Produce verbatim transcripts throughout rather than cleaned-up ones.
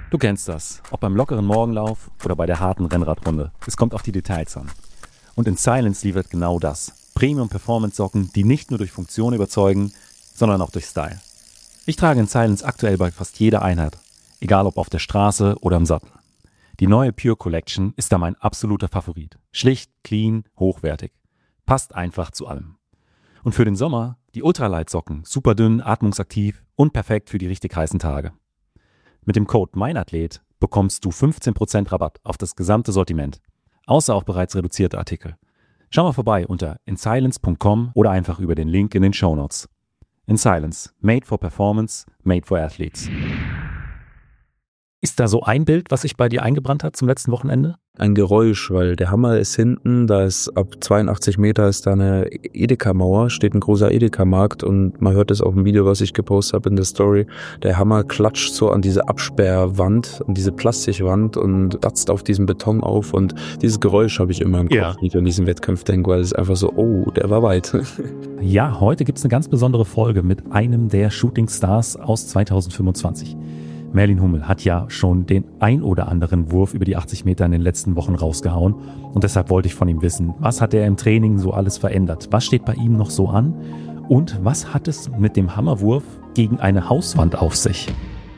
Du kennst das, ob beim lockeren Morgenlauf oder bei der harten Rennradrunde. Es kommt auf die Details an. Und in Silence liefert genau das. Premium-Performance-Socken, die nicht nur durch Funktion überzeugen, sondern auch durch Style. Ich trage in Silence aktuell bei fast jeder Einheit, egal ob auf der Straße oder im Sattel. Die neue Pure Collection ist da mein absoluter Favorit. Schlicht, clean, hochwertig. Passt einfach zu allem. Und für den Sommer die Ultralight-Socken, super dünn, atmungsaktiv und perfekt für die richtig heißen Tage. Mit dem Code MEINATHLET bekommst du fünfzehn Prozent Rabatt auf das gesamte Sortiment, außer auf bereits reduzierte Artikel. Schau mal vorbei unter in silence punkt com oder einfach über den Link in den Shownotes. In Silence, made for performance, made for athletes. Ist da so ein Bild, was sich bei dir eingebrannt hat zum letzten Wochenende? Ein Geräusch, weil der Hammer ist hinten, da ist ab zweiundachtzig Meter ist da eine Edeka-Mauer, steht ein großer Edeka-Markt und man hört es auf dem Video, was ich gepostet habe in der Story. Der Hammer klatscht so an diese Absperrwand, an diese Plastikwand und datzt auf diesen Beton auf und dieses Geräusch habe ich immer im Kopf, Ja. wenn ich an diesen Wettkampf denke, weil es einfach so, oh, der war weit. Ja, heute gibt es eine ganz besondere Folge mit einem der Shooting Stars aus zweitausendfünfundzwanzig. Merlin Hummel hat ja schon den ein oder anderen Wurf über die achtzig Meter in den letzten Wochen rausgehauen und deshalb wollte ich von ihm wissen, was hat er im Training so alles verändert, was steht bei ihm noch so an und was hat es mit dem Hammerwurf gegen eine Hauswand auf sich?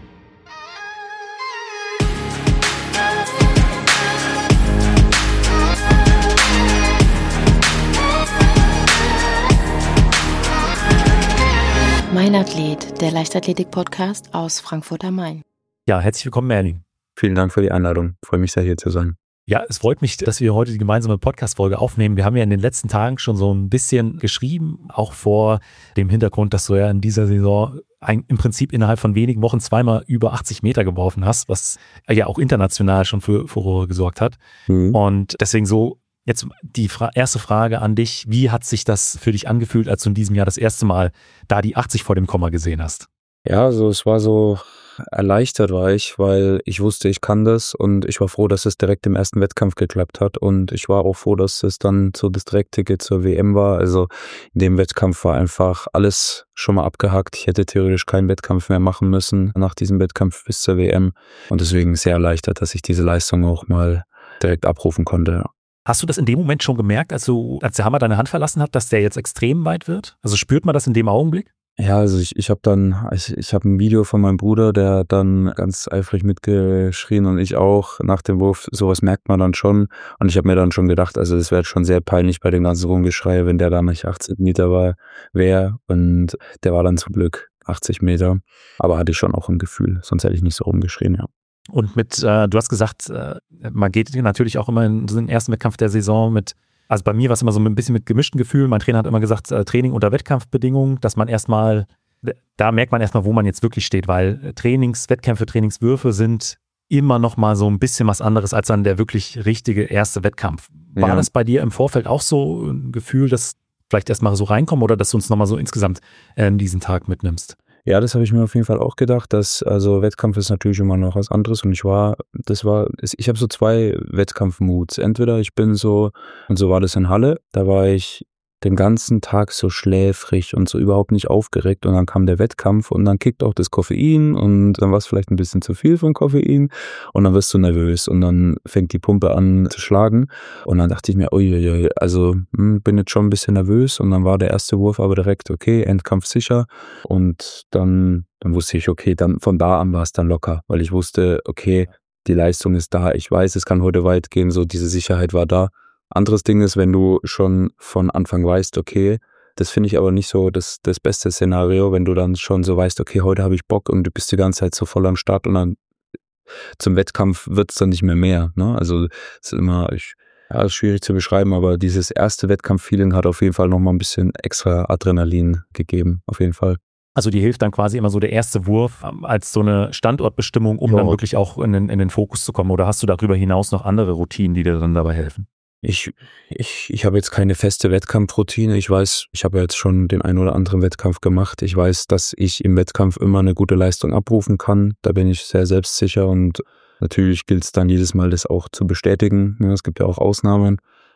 Mein Athlet, der Leichtathletik-Podcast aus Frankfurt am Main. Ja, herzlich willkommen, Merlin. Vielen Dank für die Einladung. Ich freue mich sehr, hier zu sein. Ja, es freut mich, dass wir heute die gemeinsame Podcast-Folge aufnehmen. Wir haben ja in den letzten Tagen schon so ein bisschen geschrieben, auch vor dem Hintergrund, dass du ja in dieser Saison ein, im Prinzip innerhalb von wenigen Wochen zweimal über achtzig Meter geworfen hast, was ja auch international schon für Furore gesorgt hat. Mhm. Und deswegen so jetzt die Fra- erste Frage an dich. Wie hat sich das für dich angefühlt, als du in diesem Jahr das erste Mal da die achtzig vor dem Komma gesehen hast? Ja, also es war so, erleichtert war ich, weil ich wusste, ich kann das und ich war froh, dass es direkt im ersten Wettkampf geklappt hat und ich war auch froh, dass es dann so das Direktticket zur W M war. Also in dem Wettkampf war einfach alles schon mal abgehakt. Ich hätte theoretisch keinen Wettkampf mehr machen müssen nach diesem Wettkampf bis zur W M und deswegen sehr erleichtert, dass ich diese Leistung auch mal direkt abrufen konnte. Hast du das in dem Moment schon gemerkt, als, du, als der Hammer deine Hand verlassen hat, dass der jetzt extrem weit wird? Also spürt man das in dem Augenblick? Ja, also ich, ich habe dann, ich, ich habe ein Video von meinem Bruder, der hat dann ganz eifrig mitgeschrien und ich auch nach dem Wurf. Sowas merkt man dann schon. Und ich habe mir dann schon gedacht, also das wäre schon sehr peinlich bei dem ganzen Rumgeschrei, wenn der da nicht achtzig Meter war, wäre. Und der war dann zum Glück achtzig Meter. Aber hatte ich schon auch ein Gefühl, sonst hätte ich nicht so rumgeschrien, ja. Und mit, äh, du hast gesagt, äh, man geht natürlich auch immer in so den ersten Wettkampf der Saison mit, also bei mir war es immer so ein bisschen mit gemischten Gefühlen. Mein Trainer hat immer gesagt, äh, Training unter Wettkampfbedingungen, dass man erstmal, da merkt man erstmal, wo man jetzt wirklich steht, weil Trainings, Wettkämpfe, Trainingswürfe sind immer noch mal so ein bisschen was anderes als dann der wirklich richtige erste Wettkampf. War Ja. das bei dir im Vorfeld auch so ein Gefühl, dass vielleicht erstmal so reinkommen oder dass du uns nochmal so insgesamt äh, diesen Tag mitnimmst? Ja, das habe ich mir auf jeden Fall auch gedacht, dass, also Wettkampf ist natürlich immer noch was anderes und ich war, das war, ich habe so zwei Wettkampfmoods. Entweder ich bin so, und so war das in Halle, da war ich den ganzen Tag so schläfrig und so überhaupt nicht aufgeregt und dann kam der Wettkampf und dann kickt auch das Koffein und dann war es vielleicht ein bisschen zu viel von Koffein und dann wirst du nervös und dann fängt die Pumpe an zu schlagen und dann dachte ich mir, uiuiui, also hm, bin jetzt schon ein bisschen nervös und dann war der erste Wurf aber direkt, okay, Endkampf sicher und dann, dann wusste ich, okay, dann von da an war es dann locker, weil ich wusste, okay, die Leistung ist da, ich weiß, es kann heute weit gehen, so diese Sicherheit war da. Anderes Ding ist, wenn du schon von Anfang weißt, okay, das finde ich aber nicht so das, das beste Szenario, wenn du dann schon so weißt, okay, heute habe ich Bock und du bist die ganze Zeit so voll am Start und dann zum Wettkampf wird es dann nicht mehr mehr. Ne? Also es ist immer, ich, ja, ist schwierig zu beschreiben, aber dieses erste Wettkampf-Feeling hat auf jeden Fall nochmal ein bisschen extra Adrenalin gegeben, auf jeden Fall. Also dir hilft dann quasi immer so der erste Wurf ähm, als so eine Standortbestimmung, um Ja. dann wirklich auch in den, in den Fokus zu kommen? Oder hast du darüber hinaus noch andere Routinen, die dir dann dabei helfen? Ich, ich, ich habe jetzt keine feste Wettkampfroutine. Ich weiß, ich habe jetzt schon den einen oder anderen Wettkampf gemacht. Ich weiß, dass ich im Wettkampf immer eine gute Leistung abrufen kann. Da bin ich sehr selbstsicher und natürlich gilt es dann jedes Mal, das auch zu bestätigen. Ja, es gibt ja auch Ausnahmen.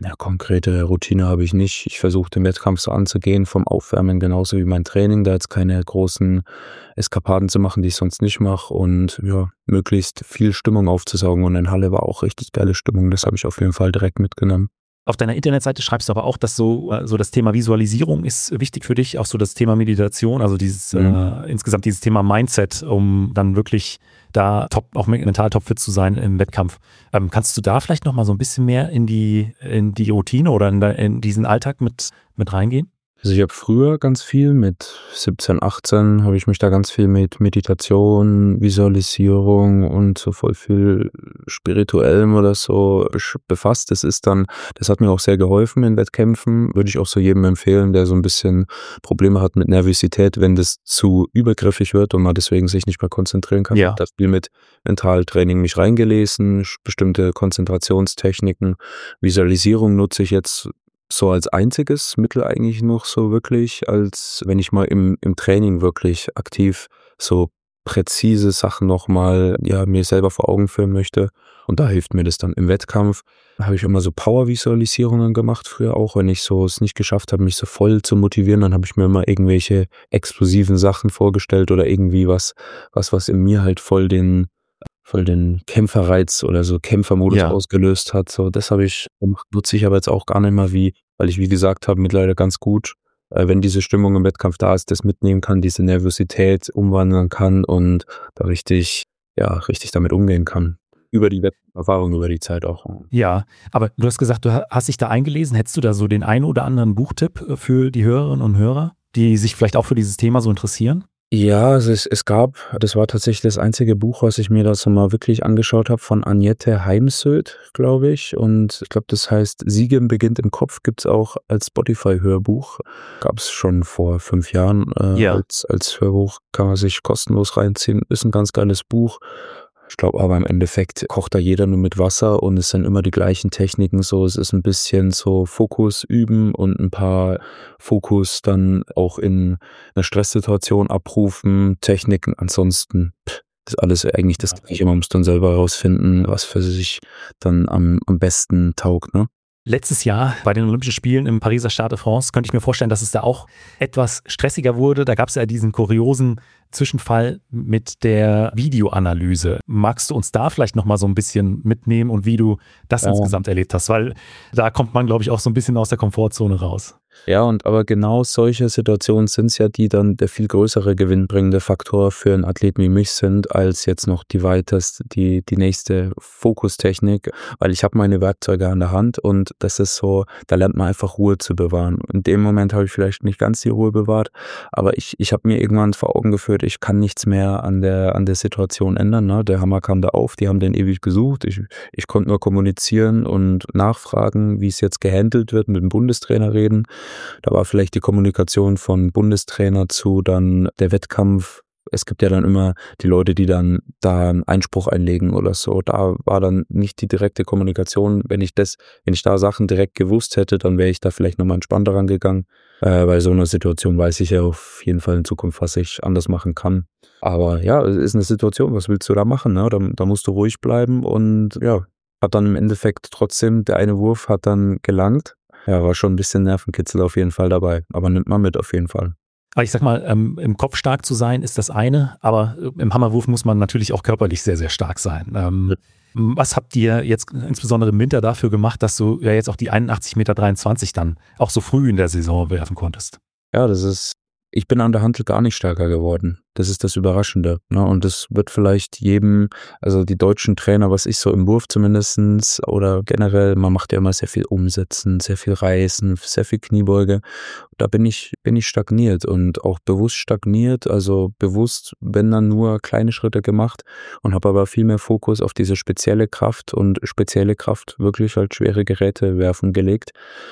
Ja, konkrete Routine habe ich nicht. Ich versuche den Wettkampf so anzugehen, vom Aufwärmen genauso wie mein Training, da jetzt keine großen Eskapaden zu machen, die ich sonst nicht mache und ja, möglichst viel Stimmung aufzusaugen. Und in Halle war auch richtig geile Stimmung, das habe ich auf jeden Fall direkt mitgenommen. Auf deiner Internetseite schreibst du aber auch, dass so, so das Thema Visualisierung ist wichtig für dich, auch so das Thema Meditation, also dieses mhm. äh, insgesamt dieses Thema Mindset, um dann wirklich da top, auch mental topfit zu sein im Wettkampf. Ähm, kannst du da vielleicht noch mal so ein bisschen mehr in die, in die Routine oder in, in diesen Alltag mit, mit reingehen? Also ich habe früher ganz viel, mit siebzehn, achtzehn habe ich mich da ganz viel mit Meditation, Visualisierung und so voll viel Spirituellem oder so befasst. Das ist dann, das hat mir auch sehr geholfen in Wettkämpfen. Würde ich auch so jedem empfehlen, der so ein bisschen Probleme hat mit Nervosität, wenn das zu übergriffig wird und man deswegen sich nicht mehr konzentrieren kann. Ja. Ich habe da viel mit Mentaltraining mich reingelesen, bestimmte Konzentrationstechniken. Visualisierung nutze ich jetzt so als einziges Mittel eigentlich noch so wirklich, als wenn ich mal im, im Training wirklich aktiv so präzise Sachen nochmal, ja, mir selber vor Augen führen möchte. Und da hilft mir das dann im Wettkampf. Da habe ich immer so Power-Visualisierungen gemacht früher auch, wenn ich so es nicht geschafft habe, mich so voll zu motivieren, dann habe ich mir immer irgendwelche explosiven Sachen vorgestellt oder irgendwie was, was, was in mir halt voll den voll den Kämpferreiz oder so Kämpfermodus ja. ausgelöst hat. So, das habe ich gemacht, nutze ich aber jetzt auch gar nicht mehr, wie, weil ich, wie gesagt habe, mittlerweile ganz gut, äh, wenn diese Stimmung im Wettkampf da ist, das mitnehmen kann, diese Nervosität umwandeln kann und da richtig, ja, richtig damit umgehen kann. Über die Erfahrung, über die Zeit auch. Ja, aber du hast gesagt, du hast dich da eingelesen. Hättest du da so den einen oder anderen Buchtipp für die Hörerinnen und Hörer, die sich vielleicht auch für dieses Thema so interessieren? Ja, also es, es gab, das war tatsächlich das einzige Buch, was ich mir da so mal wirklich angeschaut habe, von Annette Heimsöth, glaube ich. Und ich glaube, das heißt Siegen beginnt im Kopf, gibt's auch als Spotify-Hörbuch. Gab es schon vor fünf Jahren äh, ja. als, als Hörbuch, kann man sich kostenlos reinziehen. Ist ein ganz geiles Buch. Ich glaube aber im Endeffekt kocht da jeder nur mit Wasser und es sind immer die gleichen Techniken so. Es ist ein bisschen so Fokus üben und ein paar Fokus dann auch in einer Stresssituation abrufen, Techniken. Ansonsten ist alles eigentlich das Gleiche. Man muss dann selber herausfinden, was für sich dann am, am besten taugt, ne? Letztes Jahr bei den Olympischen Spielen im Pariser Stade de France könnte ich mir vorstellen, dass es da auch etwas stressiger wurde. Da gab es ja diesen kuriosen Zwischenfall mit der Videoanalyse. Magst du uns da vielleicht nochmal so ein bisschen mitnehmen und wie du das ja. insgesamt erlebt hast? Weil da kommt man, glaube ich, auch so ein bisschen aus der Komfortzone raus. Ja, und aber genau solche Situationen sind es ja, die dann der viel größere gewinnbringende Faktor für einen Athleten wie mich sind, als jetzt noch die weitest, die, die nächste Fokustechnik, weil ich habe meine Werkzeuge an der Hand und das ist so, da lernt man einfach Ruhe zu bewahren. In dem Moment habe ich vielleicht nicht ganz die Ruhe bewahrt, aber ich, ich habe mir irgendwann vor Augen geführt, ich kann nichts mehr an der, an der Situation ändern. Ne? Der Hammer kam da auf, die haben den ewig gesucht, ich, ich konnte nur kommunizieren und nachfragen, wie es jetzt gehandelt wird, mit dem Bundestrainer reden. Da war vielleicht die Kommunikation von Bundestrainer zu dann der Wettkampf. Es gibt ja dann immer die Leute, die dann da einen Einspruch einlegen oder so. Da war dann nicht die direkte Kommunikation. Wenn ich das, wenn ich da Sachen direkt gewusst hätte, dann wäre ich da vielleicht nochmal entspannter rangegangen. Äh, bei so einer Situation weiß ich ja auf jeden Fall in Zukunft, was ich anders machen kann. Aber ja, es ist eine Situation, was willst du da machen? Ne? Da, da musst du ruhig bleiben und ja, hat dann im Endeffekt trotzdem, der eine Wurf hat dann gelangt. Ja, war schon ein bisschen Nervenkitzel auf jeden Fall dabei, aber nimmt man mit auf jeden Fall. Aber ich sag mal, ähm, im Kopf stark zu sein ist das eine, aber im Hammerwurf muss man natürlich auch körperlich sehr, sehr stark sein. Ähm, ja. Was habt ihr jetzt insbesondere im Winter dafür gemacht, dass du ja jetzt auch die einundachtzig Komma dreiundzwanzig Meter dann auch so früh in der Saison werfen konntest? Ja, das ist, ich bin an der Hantel gar nicht stärker geworden. Das ist das Überraschende. Ne? Und das wird vielleicht jedem, also die deutschen Trainer, was ich so im Wurf zumindestens oder generell, man macht ja immer sehr viel Umsetzen, sehr viel Reißen, sehr viel Kniebeuge. Da bin ich, bin ich stagniert und auch bewusst stagniert, also bewusst, wenn dann nur kleine Schritte gemacht und habe aber viel mehr Fokus auf diese spezielle Kraft und spezielle Kraft wirklich halt schwere Geräte werfen gelegt.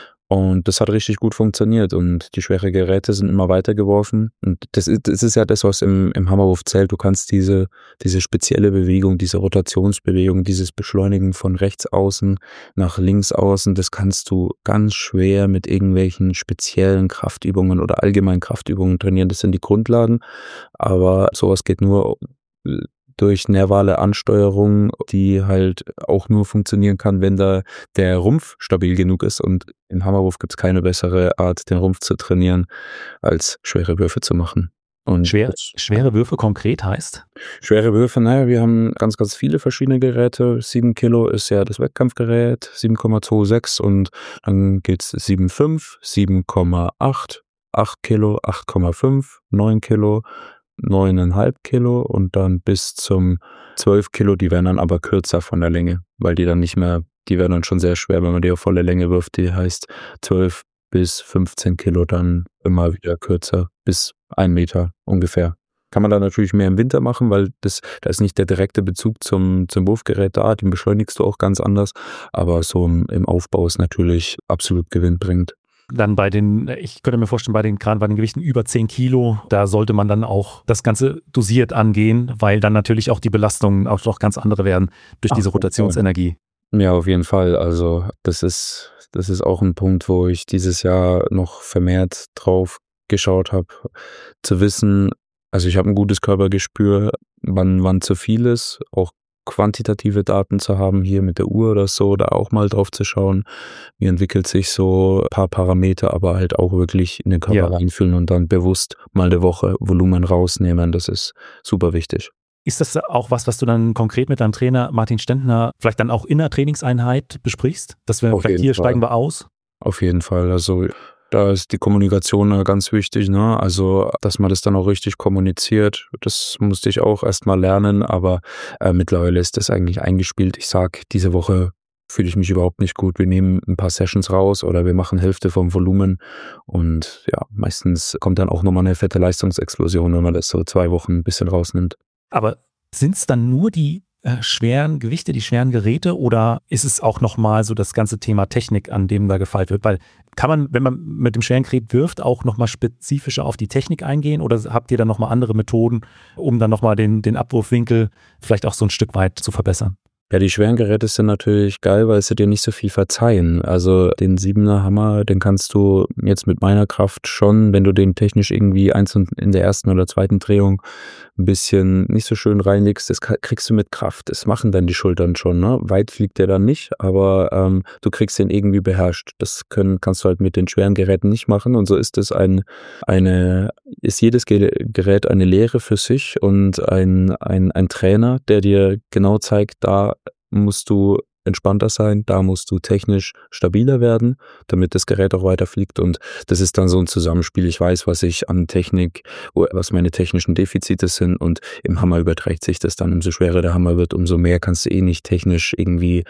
Und das hat richtig gut funktioniert und die schweren Geräte sind immer weiter geworfen. Und das ist, das ist ja das, was im, im Hammerwurf zählt. Du kannst diese, diese spezielle Bewegung, diese Rotationsbewegung, dieses Beschleunigen von rechts außen nach links außen, das kannst du ganz schwer mit irgendwelchen speziellen Kraftübungen oder allgemeinen Kraftübungen trainieren. Das sind die Grundlagen. Aber sowas geht nur durch nervale Ansteuerung, die halt auch nur funktionieren kann, wenn da der Rumpf stabil genug ist. Und im Hammerwurf gibt es keine bessere Art, den Rumpf zu trainieren, als schwere Würfe zu machen. Und Schwer, schwere Würfe konkret heißt? Schwere Würfe, naja, wir haben ganz, ganz viele verschiedene Geräte. sieben Kilo ist ja das Wettkampfgerät, sieben Komma sechsundzwanzig und dann geht's sieben Komma fünf, sieben Komma acht, acht Kilo, acht Komma fünf, neun Kilo, neun Komma fünf Kilo und dann bis zum zwölf Kilo, die werden dann aber kürzer von der Länge, weil die dann nicht mehr, die werden dann schon sehr schwer, wenn man die auf volle Länge wirft, die heißt zwölf bis fünfzehn Kilo dann immer wieder kürzer, bis ein Meter ungefähr. Kann man da natürlich mehr im Winter machen, weil das, da ist nicht der direkte Bezug zum, zum Wurfgerät da, den beschleunigst du auch ganz anders, aber so im, im Aufbau ist natürlich absolut gewinnbringend. Dann bei den, ich könnte mir vorstellen, bei den, gerade bei den Gewichten über zehn Kilo, da sollte man dann auch das Ganze dosiert angehen, weil dann natürlich auch die Belastungen auch noch ganz andere werden durch diese Ach, Rotationsenergie. Ja, auf jeden Fall. Also das ist, das ist auch ein Punkt, wo ich dieses Jahr noch vermehrt drauf geschaut habe, zu wissen, also ich habe ein gutes Körpergespür, wann, wann zu viel ist, auch quantitative Daten zu haben, hier mit der Uhr oder so, da auch mal drauf zu schauen, wie entwickelt sich so ein paar Parameter, aber halt auch wirklich in den Körper ja. reinfühlen und dann bewusst mal eine Woche Volumen rausnehmen, das ist super wichtig. Ist das auch was, was du dann konkret mit deinem Trainer Martin Stendner vielleicht dann auch in der Trainingseinheit besprichst? Dass wir Auf vielleicht hier Fall. steigen wir aus? Auf jeden Fall, also da ist die Kommunikation ganz wichtig, ne? Also, dass man das dann auch richtig kommuniziert, das musste ich auch erstmal lernen, aber äh, mittlerweile ist das eigentlich eingespielt. Ich sag, diese Woche fühle ich mich überhaupt nicht gut. Wir nehmen ein paar Sessions raus oder wir machen Hälfte vom Volumen und ja, meistens kommt dann auch nochmal eine fette Leistungsexplosion, wenn man das so zwei Wochen ein bisschen rausnimmt. Aber sind es dann nur die äh, schweren Gewichte, die schweren Geräte oder ist es auch nochmal so das ganze Thema Technik, an dem da gefeilt wird? Weil kann man, wenn man mit dem schweren Gerät wirft, auch nochmal spezifischer auf die Technik eingehen oder habt ihr dann nochmal andere Methoden, um dann nochmal den, den Abwurfwinkel vielleicht auch so ein Stück weit zu verbessern? Ja, die schweren Geräte sind natürlich geil, weil sie dir nicht so viel verzeihen. Also den Siebener Hammer, den kannst du jetzt mit meiner Kraft schon, wenn du den technisch irgendwie eins und in der ersten oder zweiten Drehung ein bisschen nicht so schön reinlegst, das kriegst du mit Kraft. Das machen dann die Schultern schon, ne? Weit fliegt der dann nicht, aber ähm, du kriegst den irgendwie beherrscht. Das können, kannst du halt mit den schweren Geräten nicht machen und so ist es ein, eine, ist jedes Gerät eine Lehre für sich und ein, ein, ein Trainer, der dir genau zeigt, da musst du entspannter sein, da musst du technisch stabiler werden, damit das Gerät auch weiter fliegt und das ist dann so ein Zusammenspiel. Ich weiß, was ich an Technik, was meine technischen Defizite sind und im Hammer überträgt sich das dann, umso schwerer der Hammer wird, umso mehr kannst du eh nicht technisch irgendwie,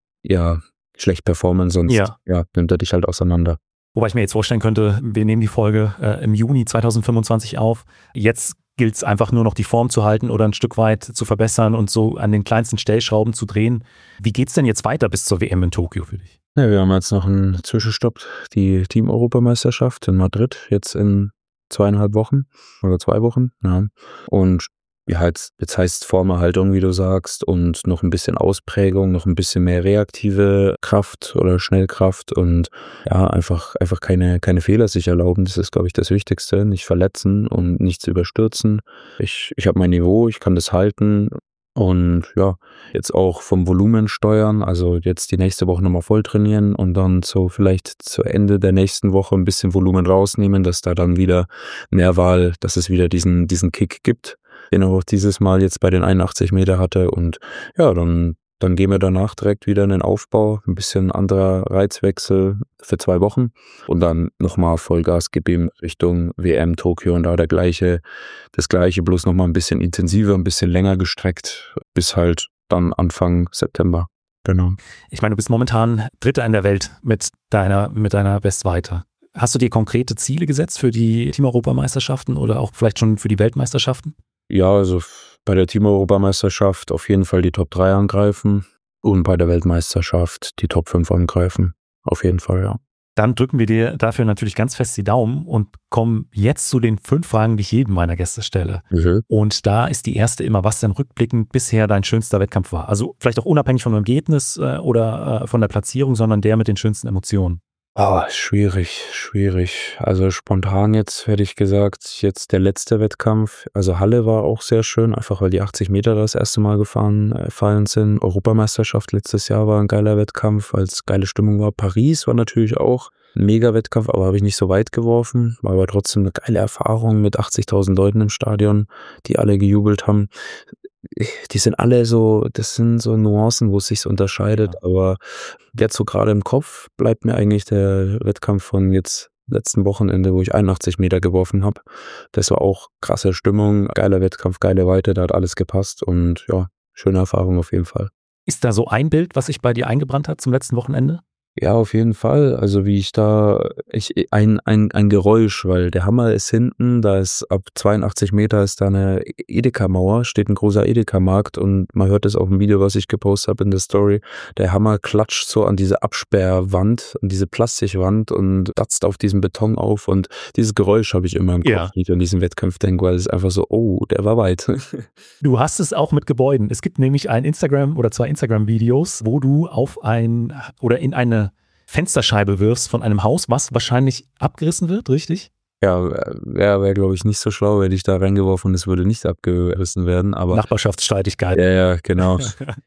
ja, schlecht performen, sonst ja. Ja, nimmt er dich halt auseinander. Wobei ich mir jetzt vorstellen könnte, wir nehmen die Folge äh, im Juni zweitausendfünfundzwanzig auf, jetzt gilt es einfach nur noch die Form zu halten oder ein Stück weit zu verbessern und so an den kleinsten Stellschrauben zu drehen. Wie geht's denn jetzt weiter bis zur W M in Tokio für dich? Ja, wir haben jetzt noch einen Zwischenstopp, die Team-Europameisterschaft in Madrid, jetzt in zweieinhalb Wochen oder zwei Wochen. Ja. Und ja, jetzt, jetzt heißt Formerhaltung, wie du sagst, und noch ein bisschen Ausprägung, noch ein bisschen mehr reaktive Kraft oder Schnellkraft und ja, einfach, einfach keine, keine Fehler sich erlauben. Das ist, glaube ich, das Wichtigste. Nicht verletzen und nichts überstürzen. Ich, ich habe mein Niveau, ich kann das halten. Und ja, jetzt auch vom Volumen steuern, also jetzt die nächste Woche nochmal voll trainieren und dann so vielleicht zu Ende der nächsten Woche ein bisschen Volumen rausnehmen, dass da dann wieder Mehrwahl, dass es wieder diesen, diesen Kick gibt, den er auch dieses Mal jetzt bei den einundachtzig Meter hatte und ja, dann Dann gehen wir danach direkt wieder in den Aufbau, ein bisschen anderer Reizwechsel für zwei Wochen und dann nochmal Vollgas geben Richtung W M Tokio und da der gleiche, das gleiche, bloß nochmal ein bisschen intensiver, ein bisschen länger gestreckt, bis halt dann Anfang September. Genau. Ich meine, du bist momentan Dritter in der Welt mit deiner, mit deiner Bestweite. Hast du dir konkrete Ziele gesetzt für die Team-Europameisterschaften oder auch vielleicht schon für die Weltmeisterschaften? Ja, also bei der Team-Europameisterschaft auf jeden Fall die Top drei angreifen und bei der Weltmeisterschaft die Top fünf angreifen. Auf jeden Fall, ja. Dann drücken wir dir dafür natürlich ganz fest die Daumen und kommen jetzt zu den fünf Fragen, die ich jedem meiner Gäste stelle. Mhm. Und da ist die erste immer, was denn rückblickend bisher dein schönster Wettkampf war. Also vielleicht auch unabhängig von dem Ergebnis äh, oder äh, von der Platzierung, sondern der mit den schönsten Emotionen. Oh, schwierig, schwierig. Also spontan jetzt hätte ich gesagt, jetzt der letzte Wettkampf. Also Halle war auch sehr schön, einfach weil die achtzig Meter das erste Mal gefahren äh, gefallen sind. Europameisterschaft letztes Jahr war ein geiler Wettkampf, weil es geile Stimmung war. Paris war natürlich auch ein Mega-Wettkampf, aber habe ich nicht so weit geworfen. War aber trotzdem eine geile Erfahrung mit achtzigtausend Leuten im Stadion, die alle gejubelt haben. Die sind alle so, das sind so Nuancen, wo es sich unterscheidet, ja. Aber jetzt so gerade im Kopf bleibt mir eigentlich der Wettkampf von jetzt letzten Wochenende, wo ich einundachtzig Meter geworfen habe. Das war auch krasse Stimmung, geiler Wettkampf, geile Weite, da hat alles gepasst und ja, schöne Erfahrung auf jeden Fall. Ist da so ein Bild, was sich bei dir eingebrannt hat zum letzten Wochenende? Ja, auf jeden Fall. Also wie ich da, ich ein, ein, ein Geräusch, weil der Hammer ist hinten, da ist ab zweiundachtzig Meter ist da eine Edeka-Mauer, steht ein großer Edeka-Markt und man hört es auf dem Video, was ich gepostet habe in der Story. Der Hammer klatscht so an diese Absperrwand, an diese Plastikwand und datzt auf diesen Beton auf und dieses Geräusch habe ich immer im Kopf, ja. wenn ich an diesen Wettkampf denke, weil es ist einfach so, oh, der war weit. Du hast es auch mit Gebäuden. Es gibt nämlich ein Instagram oder zwei Instagram-Videos, wo du auf ein oder in eine Fensterscheibe wirfst von einem Haus, was wahrscheinlich abgerissen wird, richtig? Ja, wäre, wär, glaube ich, nicht so schlau, hätte ich da reingeworfen und es würde nicht abgerissen werden. Aber Nachbarschaftsstreitigkeit. Ja, ja, genau.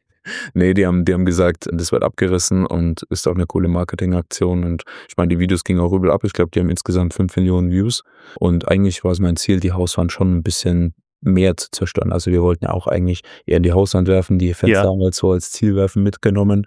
Nee, die haben, die haben gesagt, das wird abgerissen und ist auch eine coole Marketingaktion. Und ich meine, die Videos gingen auch übel ab. Ich glaube, die haben insgesamt fünf Millionen Views. Und eigentlich war es mein Ziel, die Hauswand schon ein bisschen mehr zu zerstören. Also wir wollten ja auch eigentlich eher in die Hauswand werfen, die Fenster ja. haben wir so als Zielwerfen mitgenommen.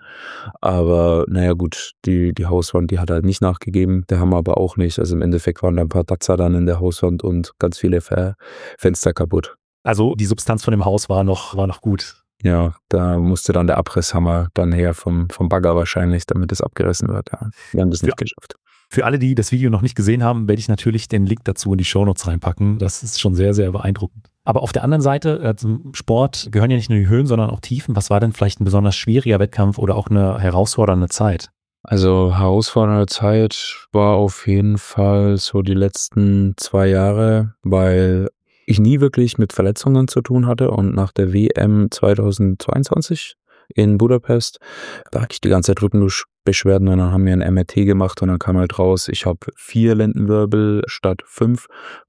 Aber naja gut, die, die Hauswand, die hat halt nicht nachgegeben. Der Hammer aber auch nicht. Also im Endeffekt waren da ein paar Datzer dann in der Hauswand und ganz viele Fe- Fenster kaputt. Also die Substanz von dem Haus war noch, war noch gut. Ja, da musste dann der Abrisshammer dann her vom, vom Bagger wahrscheinlich, damit es abgerissen wird. Ja, wir haben das nicht ja. geschafft. Für alle, die das Video noch nicht gesehen haben, werde ich natürlich den Link dazu in die Shownotes reinpacken. Das ist schon sehr, sehr beeindruckend. Aber auf der anderen Seite, äh, zum Sport gehören ja nicht nur die Höhen, sondern auch Tiefen. Was war denn vielleicht ein besonders schwieriger Wettkampf oder auch eine herausfordernde Zeit? Also herausfordernde Zeit war auf jeden Fall so die letzten zwei Jahre, weil ich nie wirklich mit Verletzungen zu tun hatte und nach der W M zweitausendzweiundzwanzig in Budapest, da hatte ich die ganze Zeit Rückenbeschwerden und dann haben wir ein M R T gemacht und dann kam halt raus, ich habe vier Lendenwirbel statt fünf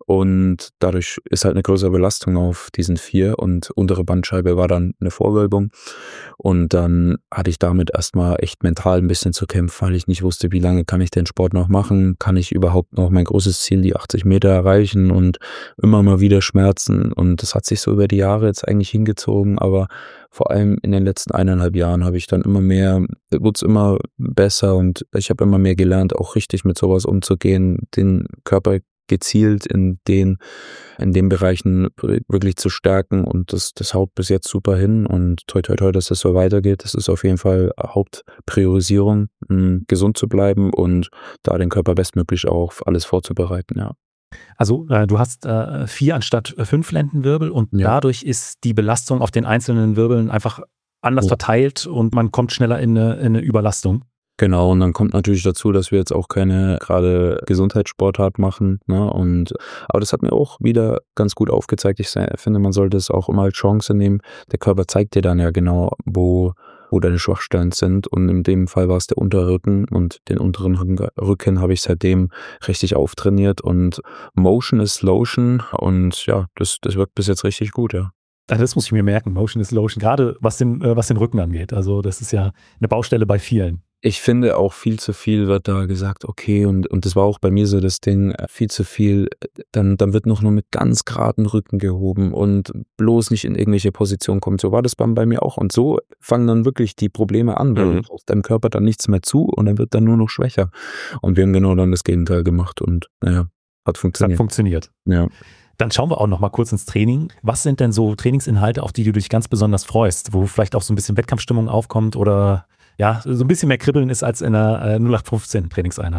und dadurch ist halt eine größere Belastung auf diesen vier und untere Bandscheibe war dann eine Vorwölbung und dann hatte ich damit erstmal echt mental ein bisschen zu kämpfen, weil ich nicht wusste, wie lange kann ich den Sport noch machen, kann ich überhaupt noch mein großes Ziel, die achtzig Meter erreichen und immer mal wieder Schmerzen und das hat sich so über die Jahre jetzt eigentlich hingezogen, aber vor allem in den letzten eineinhalb Jahren habe ich dann immer mehr, wurde es immer besser und ich habe immer mehr gelernt, auch richtig mit sowas umzugehen, den Körper gezielt in den, in den Bereichen wirklich zu stärken und das, das haut bis jetzt super hin und toi toi toi, dass das so weitergeht. Das ist auf jeden Fall Hauptpriorisierung, mh, gesund zu bleiben und da den Körper bestmöglich auch auf alles vorzubereiten, ja. Also äh, du hast äh, vier anstatt fünf Lendenwirbel und ja. dadurch ist die Belastung auf den einzelnen Wirbeln einfach anders ja. verteilt und man kommt schneller in eine, in eine Überlastung. Genau, und dann kommt natürlich dazu, dass wir jetzt auch keine gerade Gesundheitssportart machen, ne? Und aber das hat mir auch wieder ganz gut aufgezeigt. Ich finde, man sollte es auch immer als Chance nehmen. Der Körper zeigt dir dann ja genau, wo wo deine Schwachstellen sind und in dem Fall war es der Unterrücken und den unteren Rücken, Rücken habe ich seitdem richtig auftrainiert und Motion is Lotion und ja, das, das wirkt bis jetzt richtig gut, ja. Das muss ich mir merken, Motion is Lotion, gerade was den, was den Rücken angeht. Also das ist ja eine Baustelle bei vielen. Ich finde auch viel zu viel wird da gesagt, okay, und, und das war auch bei mir so das Ding, viel zu viel, dann, dann wird noch nur mit ganz geraden Rücken gehoben und bloß nicht in irgendwelche Positionen kommt. So war das bei, bei mir auch und so fangen dann wirklich die Probleme an, weil mhm. auf deinem Körper dann nichts mehr zu und dann wird dann nur noch schwächer. Und wir haben genau dann das Gegenteil gemacht und naja, hat funktioniert. Hat funktioniert. Ja. Dann schauen wir auch noch mal kurz ins Training. Was sind denn so Trainingsinhalte, auf die du dich ganz besonders freust, wo vielleicht auch so ein bisschen Wettkampfstimmung aufkommt oder ja, so ein bisschen mehr Kribbeln ist als in einer äh, null acht fünfzehn Trainingseinheit?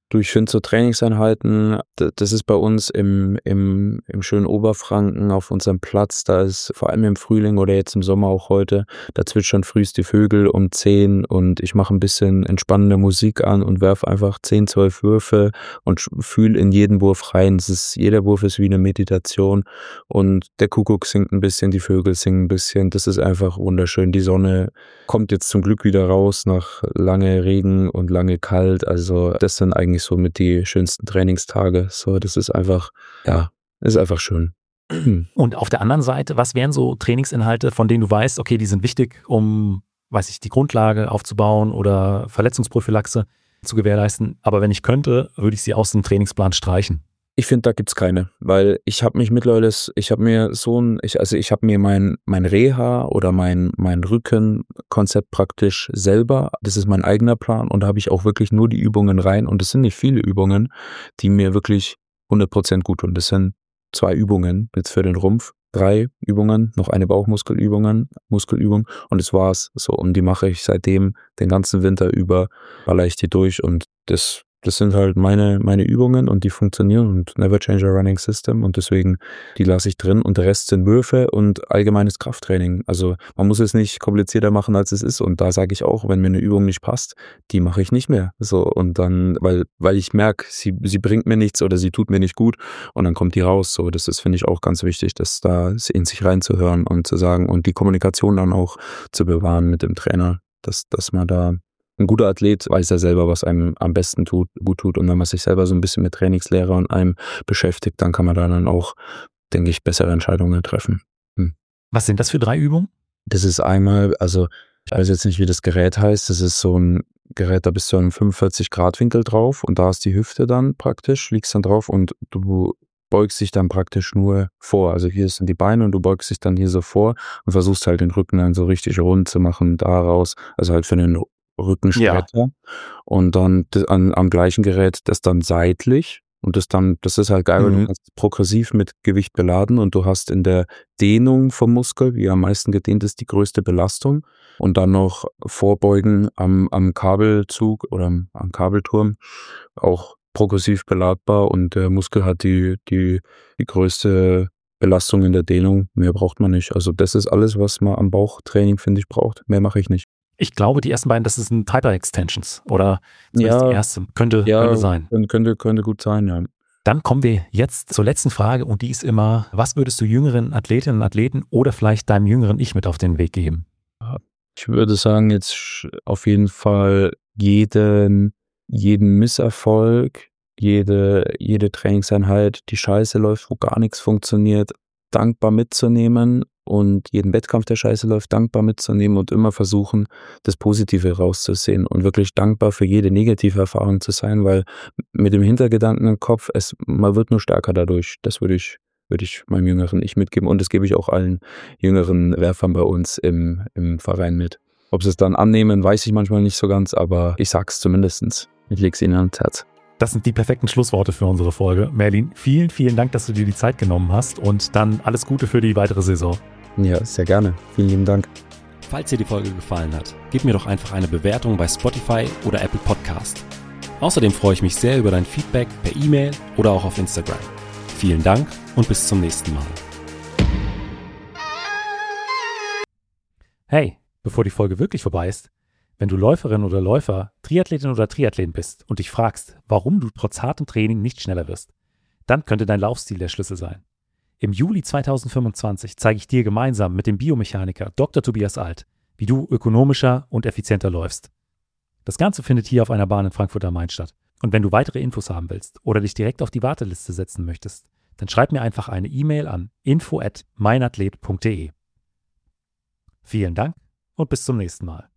Du, ich finde so Trainingseinheiten, das ist bei uns im, im, im schönen Oberfranken auf unserem Platz, da ist vor allem im Frühling oder jetzt im Sommer auch heute, da zwitschern frühst die Vögel um zehn und ich mache ein bisschen entspannende Musik an und werfe einfach zehn, zwölf Würfe und fühle in jeden Wurf rein. Es ist, jeder Wurf ist wie eine Meditation und der Kuckuck singt ein bisschen, die Vögel singen ein bisschen. Das ist einfach wunderschön. Die Sonne kommt jetzt zum Glück wieder raus nach lange Regen und lange kalt. Also das sind eigentlich so mit die schönsten Trainingstage. So, das ist einfach, ja, ist einfach schön. Und auf der anderen Seite, was wären so Trainingsinhalte, von denen du weißt, okay, die sind wichtig, um, weiß ich, die Grundlage aufzubauen oder Verletzungsprophylaxe zu gewährleisten. Aber wenn ich könnte, würde ich sie aus dem Trainingsplan streichen. Ich finde, da gibt's keine, weil ich habe mich mittlerweile, ich habe mir so ein, ich, also ich habe mir mein mein Reha oder mein mein Rückenkonzept praktisch selber, das ist mein eigener Plan und da habe ich auch wirklich nur die Übungen rein und es sind nicht viele Übungen, die mir wirklich hundert Prozent gut tun. Das sind zwei Übungen jetzt für den Rumpf, drei Übungen, noch eine Bauchmuskelübungen, Muskelübung und das war's so und die mache ich seitdem den ganzen Winter über, baller ich die durch und das Das sind halt meine meine Übungen und die funktionieren und never change a running system und deswegen, die lasse ich drin und der Rest sind Würfe und allgemeines Krafttraining. Also man muss es nicht komplizierter machen, als es ist und da sage ich auch, wenn mir eine Übung nicht passt, die mache ich nicht mehr. So und dann, weil weil ich merke, sie sie bringt mir nichts oder sie tut mir nicht gut und dann kommt die raus. So, das ist, finde ich, auch ganz wichtig, dass da in sich reinzuhören und zu sagen und die Kommunikation dann auch zu bewahren mit dem Trainer, dass dass man da ein guter Athlet weiß ja selber, was einem am besten tut, gut tut. Und wenn man sich selber so ein bisschen mit Trainingslehre und einem beschäftigt, dann kann man da dann auch, denke ich, bessere Entscheidungen treffen. Hm. Was sind das für drei Übungen? Das ist einmal, also ich weiß jetzt nicht, wie das Gerät heißt. Das ist so ein Gerät, da bist du einem fünfundvierzig Grad Winkel drauf und da ist die Hüfte dann praktisch, liegst dann drauf und du beugst dich dann praktisch nur vor. Also hier sind die Beine und du beugst dich dann hier so vor und versuchst halt den Rücken dann so richtig rund zu machen daraus. Also halt für den Rückenstrecker ja. Und dann das, an, am gleichen Gerät das dann seitlich und das dann, das ist halt geil, mhm. weil du kannst progressiv mit Gewicht beladen und du hast in der Dehnung vom Muskel, wie er am meisten gedehnt ist, die größte Belastung und dann noch Vorbeugen am, am Kabelzug oder am, am Kabelturm auch progressiv beladbar und der Muskel hat die, die, die größte Belastung in der Dehnung, mehr braucht man nicht. Also das ist alles, was man am Bauchtraining, finde ich, braucht. Mehr mache ich nicht. Ich glaube, die ersten beiden, das sind Hyper-Extensions oder ja, die erste. Könnte, ja, könnte sein. Könnte, könnte gut sein, ja. Dann kommen wir jetzt zur letzten Frage und die ist immer, was würdest du jüngeren Athletinnen und Athleten oder vielleicht deinem jüngeren Ich mit auf den Weg geben? Ich würde sagen, jetzt auf jeden Fall jeden, jeden Misserfolg, jede, jede Trainingseinheit, die scheiße läuft, wo gar nichts funktioniert, dankbar mitzunehmen und jeden Wettkampf, der scheiße läuft, dankbar mitzunehmen und immer versuchen, das Positive rauszusehen und wirklich dankbar für jede negative Erfahrung zu sein, weil mit dem Hintergedanken im Kopf, es, man wird nur stärker dadurch. Das würde ich, würde ich meinem jüngeren Ich mitgeben und das gebe ich auch allen jüngeren Werfern bei uns im, im Verein mit. Ob sie es dann annehmen, weiß ich manchmal nicht so ganz, aber ich sag's zumindest. Ich leg's ihnen ans Herz. Das sind die perfekten Schlussworte für unsere Folge. Merlin, vielen, vielen Dank, dass du dir die Zeit genommen hast und dann alles Gute für die weitere Saison. Ja, sehr gerne. Vielen lieben Dank. Falls dir die Folge gefallen hat, gib mir doch einfach eine Bewertung bei Spotify oder Apple Podcast. Außerdem freue ich mich sehr über dein Feedback per E-Mail oder auch auf Instagram. Vielen Dank und bis zum nächsten Mal. Hey, bevor die Folge wirklich vorbei ist, wenn du Läuferin oder Läufer, Triathletin oder Triathlet bist und dich fragst, warum du trotz hartem Training nicht schneller wirst, dann könnte dein Laufstil der Schlüssel sein. Im Juli zweitausendfünfundzwanzig zeige ich dir gemeinsam mit dem Biomechaniker Doktor Tobias Alt, wie du ökonomischer und effizienter läufst. Das Ganze findet hier auf einer Bahn in Frankfurt am Main statt. Und wenn du weitere Infos haben willst oder dich direkt auf die Warteliste setzen möchtest, dann schreib mir einfach eine E-Mail an info at meinathlet punkt de. Vielen Dank und bis zum nächsten Mal.